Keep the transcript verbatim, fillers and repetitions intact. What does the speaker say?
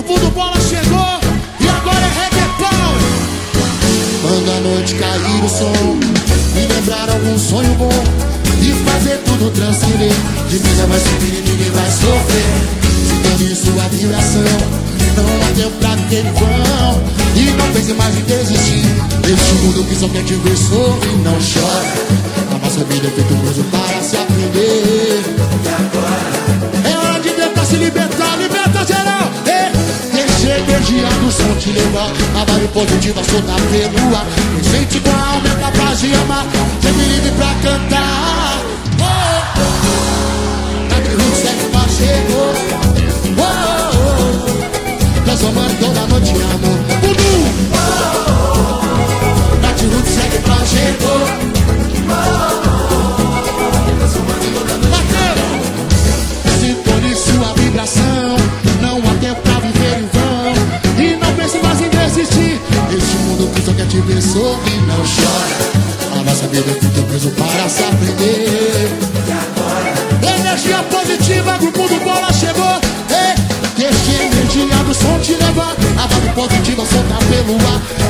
Grupo do Bola chegou e agora é reggaeton. Quando a noite cair o som, me lembrar algum sonho bom e fazer tudo transcender. De vida vai subir e ninguém vai sofrer. Sintonize sua vibração, não há tempo pra viver em vão. E não pense mais em desistir deste mundo que só quer te ver sorrir. Não chora, a nossa vida é feito coisa para se aprender. E agora? É hora de tentar se libertar, liberta geral. Ei, deixa a energia do som te levar. A vibe positiva soltar pelo ar. Quem sente com a alma é capaz de amar. Sempre livre pra cantar. Oh, oh. Tá de luz, segue pra chegou. Oh, oh, oh. Transformando toda noite em amor. Budu! Oh, oh, oh. Tá de luz, segue pra chegou. Oh, oh, oh. Transformando toda noite em amor. Sintonize sua vibração, não há tempo pra viver em vão. E não pense mais em desistir. Este mundo que só quer te ver sorrir. Não chora, a nossa vida é feita preso para se aprender. E agora? Energia positiva, grupo do Bola chegou. Ei, deixa a energia do som te levar. A vibe positiva solta pelo ar.